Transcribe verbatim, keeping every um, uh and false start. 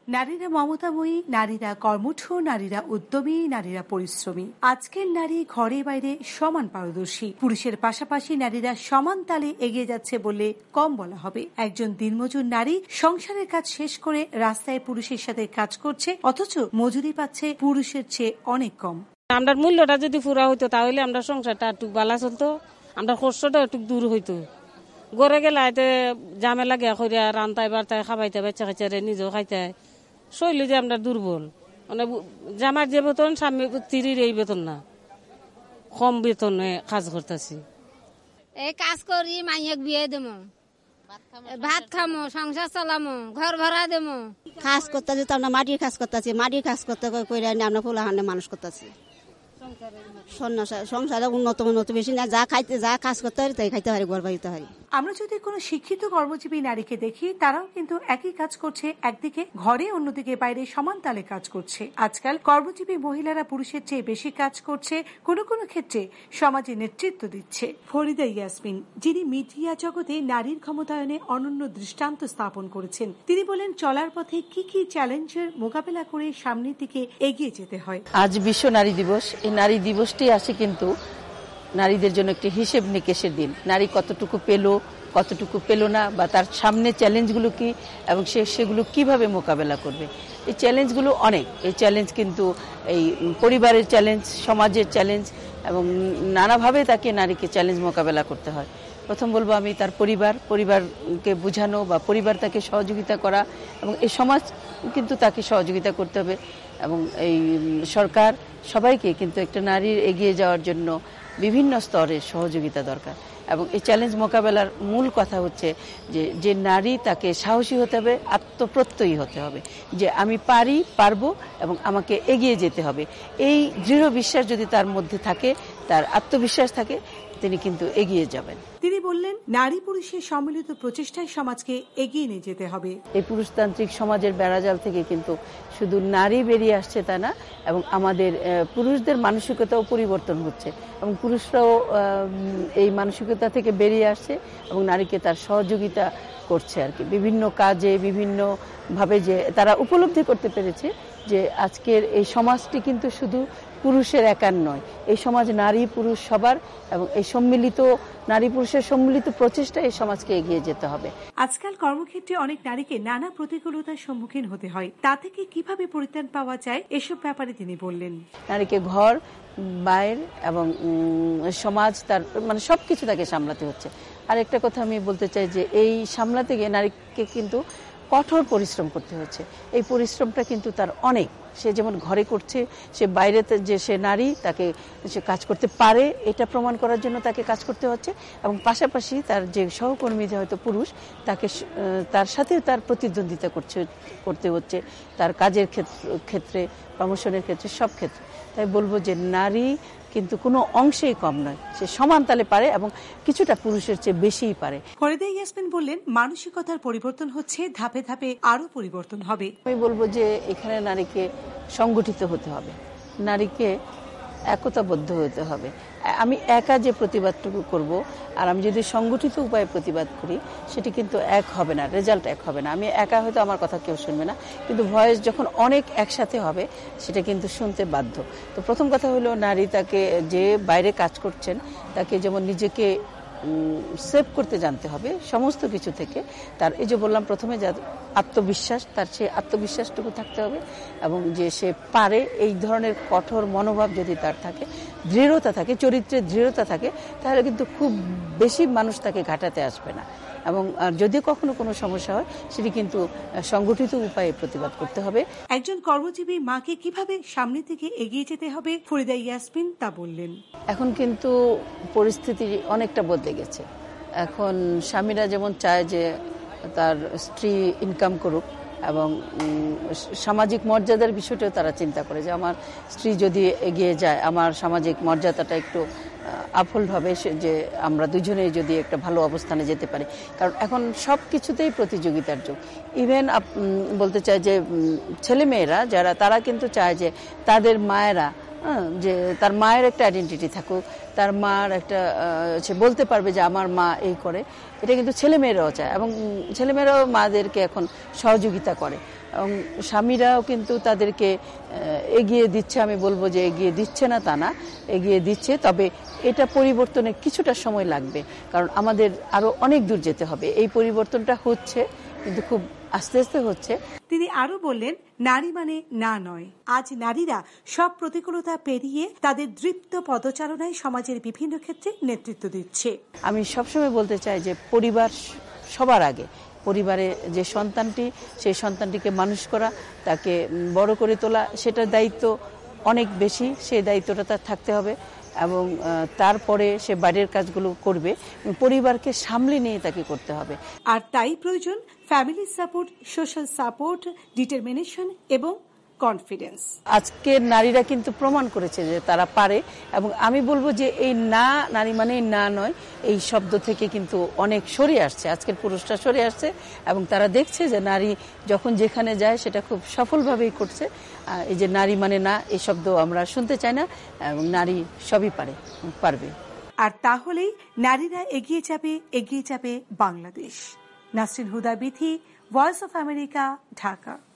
নারীরা মমতাময়ী, নারীরা কর্মঠ, নারীরা উদ্যমী, নারীরা পরিশ্রমী। আজকের নারী ঘরে বাইরে সমান পারদর্শী। পুরুষের পাশাপাশি নারীরা সমান তালে এগিয়ে যাচ্ছে বলে কম বলা হবে। একজন দিনমজুর নারী সংসারের কাজ শেষ করে রাস্তায় পুরুষের সাথে কাজ করছে, অথচ মজুরি পাচ্ছে পুরুষের চেয়ে অনেক কম। আমরা মূল্যটা যদি পুরা হইতো তাহলে আমরা সংসারটা একটু বালা চলতো, আমরা কষ্টটা একটু দূর হইতো। গড়ে গেলে জামেলা গিয়া করিয়া রান্তায় বার্তায় খাবাইতে বাচ্চা খাইতে নিজেও খাইতে শৈল যে আমরা দুর্বল। মানে জামার যে বেতন স্বামী স্ত্রীর এই বেতন না, কম বেতনে কাজ করতেছি। এই কাজ করি মাইয়াক বিয়ে দেবো, ভাত খামো, সংসার চালামো, ঘর ভাড়া দেবো। কাজ করতেছি তো আমরা মাটির কাজ করতেছি, মাটির কাজ করতে করে আমরা ফুলাহানে মানুষ করতেছি। সংসারে উন্নত উন্নত বেশি না, যা খাইতে যা কাজ করতে পারি তাই খাইতে পারি, ঘর বাড়িতে পারি। আমরা যদি কোনো শিক্ষিত কর্মজীবী নারীকে দেখি, তারাও কিন্তু একই কাজ করছে, একদিকে ঘরে অন্যদিকে বাইরে সমান তালে কাজ করছে। আজকাল কর্মজীবী মহিলারা পুরুষের চেয়ে বেশি কাজ করছে, কোনো কোনো ক্ষেত্রে সমাজে নেতৃত্ব দিচ্ছে। ফরিদা ইয়াসমিন, যিনি মিডিয়া জগতে নারীর ক্ষমতায়নে অনন্য দৃষ্টান্ত স্থাপন করেছেন, তিনি বলেন চলার পথে কি কি চ্যালেঞ্জের মোকাবেলা করে সামনের দিকে এগিয়ে যেতে হয়। আজ বিশ্ব নারী দিবস। এই নারী দিবসটি আসে কিন্তু নারীদের জন্য একটি হিসেব নিকেশের দিন। নারী কতটুকু পেল, কতটুকু পেল না, বা তার সামনে চ্যালেঞ্জগুলো কি এবং সে সেগুলো কিভাবে মোকাবেলা করবে। এই চ্যালেঞ্জগুলো অনেক। এই চ্যালেঞ্জ কিন্তু এই পরিবারের চ্যালেঞ্জ, সমাজের চ্যালেঞ্জ, এবং নানাভাবে তাকে নারীকে চ্যালেঞ্জ মোকাবেলা করতে হয়। প্রথম বলবো আমি তার পরিবার, পরিবারকে বোঝানো বা পরিবার তাকে সহযোগিতা করা, এবং এই সমাজ কিন্তু তাকে সহযোগিতা করতে হবে, এবং এই সরকার সবাইকে কিন্তু একটা নারীর এগিয়ে যাওয়ার জন্য বিভিন্ন স্তরে সহযোগিতা দরকার। এবং এই চ্যালেঞ্জ মোকাবেলার মূল কথা হচ্ছে যে যে নারী তাকে সাহসী হতে হবে, আত্মপ্রত্যয়ী হতে হবে, যে আমি পারি, পারবো এবং আমাকে এগিয়ে যেতে হবে। এই দৃঢ় বিশ্বাস যদি তার মধ্যে থাকে, তার আত্মবিশ্বাস থাকে, তিনি কিন্তু এগিয়ে যাবেন। তিনি বললেন নারী পুরুষের সম্মিলিত প্রচেষ্টায় সমাজকে এগিয়ে নিয়ে যেতে হবে। এই পুরুষতান্ত্রিক সমাজের বেড়াজাল থেকে কিন্তু শুধু নারী বেরিয়ে আসছে তা না, এবং আমাদের পুরুষদের মানসিকতাও পরিবর্তন হচ্ছে, এবং পুরুষরাও এই মানসিকতা থেকে বেরিয়ে আসছে এবং নারীকে তার সহযোগিতা করছে আর কি বিভিন্ন কাজে, বিভিন্ন ভাবে, যে তারা উপলব্ধি করতে পেরেছে যে আজকের এই সমাজটি কিন্তু শুধু পুরুষের একার নয়, এই সমাজ নারী পুরুষ সবার, এবং এই সম্মিলিত নারী পুরুষের সম্মিলিত প্রচেষ্টা এই সমাজকে এগিয়ে যেতে হবে। আজকাল কর্মক্ষেত্রে অনেক নারীকে নানা প্রতিকূলতার সম্মুখীন হতে হয়, তা থেকে কিভাবে পরিত্রাণ পাওয়া যায় এসব ব্যাপারে তিনি বললেন। নারীকে ঘর, বাইর এবং সমাজ, তার মানে সবকিছু তাকে সামলাতে হচ্ছে। আর একটা কথা আমি বলতে চাই যে এই সামলাতে গিয়ে নারীকে কিন্তু কঠোর পরিশ্রম করতে হচ্ছে। এই পরিশ্রমটা কিন্তু তার অনেক। সে যেমন ঘরে করছে, সে বাইরে যে সে নারী, তাকে সে কাজ করতে পারে এটা প্রমাণ করার জন্য তাকে কাজ করতে হচ্ছে, এবং পাশাপাশি তার যে সহকর্মী যে হয়তো পুরুষ, তাকে তার সাথে তার প্রতিদ্বন্দ্বিতা করছে করতে হচ্ছে তার কাজের ক্ষেত্রে, প্রমোশনের ক্ষেত্রে, সব ক্ষেত্রে। তাই বলবো যে নারী কিন্তু কোনো অংশেই কম নয়, সে সমান তালে পারে এবং কিছুটা পুরুষের চেয়ে বেশিই পারে। ফরিদা ইয়াসমিন বললেন মানসিকতার পরিবর্তন হচ্ছে, ধাপে ধাপে আরো পরিবর্তন হবে। আমি বলবো যে এখানে নারীকে সংগঠিত হতে হবে, নারীকে একতাবদ্ধ হতে হবে। আমি একা যে প্রতিবাদটুকু করব, আর আমি যদি সংগঠিত উপায়ে প্রতিবাদ করি, সেটি কিন্তু এক হবে না, রেজাল্ট এক হবে না। আমি একা হয়তো আমার কথা কেউ শুনবে না, কিন্তু ভয়েস যখন অনেক একসাথে হবে সেটা কিন্তু শুনতে বাধ্য। তো প্রথম কথা হলো নারী তাকে যে বাইরে কাজ করছেন তাকে যেমন নিজেকে সেভ করতে জানতে হবে সমস্ত কিছু থেকে। তার এই যে বললাম প্রথমে যা আত্মবিশ্বাস, তার সেই আত্মবিশ্বাসটুকু থাকতে হবে, এবং যে সে পারে এই ধরনের কঠোর মনোভাব যদি তার থাকে, দৃঢ়তা থাকে, চরিত্রের দৃঢ়তা থাকে, তাহলে কিন্তু খুব বেশি মানুষ তাকে ঘাটাতে আসবে না। এবং যদি কখনো কোনো সমস্যা হয় সেটি কিন্তু সংগঠিত উপায়ে প্রতিবাদ করতে হবে। একজন কর্মজীবী মাকে কিভাবে সামনের দিকে এগিয়ে যেতে হবে ফরিদা ইয়াসমিন তা বললেন। এখন কিন্তু পরিস্থিতি অনেকটা বদলে গেছে। এখন স্বামীরা যেমন চায় যে তার স্ত্রী ইনকাম করুক, এবং সামাজিক মর্যাদার বিষয়টাও তারা চিন্তা করে যে আমার স্ত্রী যদি এগিয়ে যায়, আমার সামাজিক মর্যাদাটা একটু আফোল্ড হবে, যে আমরা দুজনেই যদি একটা ভালো অবস্থানে যেতে পারি। কারণ এখন সব কিছুতেই প্রতিযোগিতার যুগ। ইভেন বলতে চাই যে ছেলেমেয়েরা যারা, তারা কিন্তু চায় যে তাদের মায়েরা হ্যাঁ, যে তার মায়ের একটা আইডেন্টিটি থাকুক, তার মার একটা সে বলতে পারবে যে আমার মা এই করে। এটা কিন্তু ছেলেমেয়েরাও চায় এবং ছেলেমেয়েরাও মাদেরকে এখন সহযোগিতা করে এবং স্বামীরাও কিন্তু তাদেরকে এগিয়ে দিচ্ছে। আমি বলবো যে এগিয়ে দিচ্ছে না তা না, এগিয়ে দিচ্ছে, তবে এটা পরিবর্তনের কিছুটা সময় লাগবে, কারণ আমাদের আরো অনেক দূর যেতে হবে। এই পরিবর্তনটা হচ্ছে কিন্তু খুব আস্তে আস্তে হচ্ছে। তিনি আরো বললেন, নারী মানে না নয়। আজ নারীরা সব প্রতিকূলতা পেরিয়ে তাদের দৃপ্ত পদচারণায় সমাজের বিভিন্ন ক্ষেত্রে নেতৃত্ব দিচ্ছে। আমি সবসময় বলতে চাই যে পরিবার সবার আগে, পরিবারে যে সন্তানটি, সেই সন্তানটিকে মানুষ করা, তাকে বড় করে তোলা, সেটার দায়িত্ব অনেক বেশি। সেই দায়িত্বটা তার থাকতে হবে এবং তারপরে সে বাইরের কাজগুলো করবে, পরিবারকে সামলে নিয়ে তাকে করতে হবে। আর তাই প্রয়োজন family support, social support, determination এবং কনফিডেন্স। আজকের নারীরা কিন্তু প্রমাণ করেছে যে তারা পারে এবং আমি বলবো যে এই না, নারী মানে না নয়, এই শব্দ থেকে কিন্তু অনেক সরে আসছে। আজকের পুরুষরা সরে আসছে এবং তারা দেখছে যে নারী যখন যেখানে যায় সেটা খুব সফলভাবেই করছে। এই যে নারী মানে না, এই শব্দ আমরা শুনতে চাই না এবং নারী সবই পারে, পারবে। আর তাহলেই নারীরা এগিয়ে যাবে, এগিয়ে যাবে Bangladesh. Nasrin Huda Bithi, voice of America, Dhaka.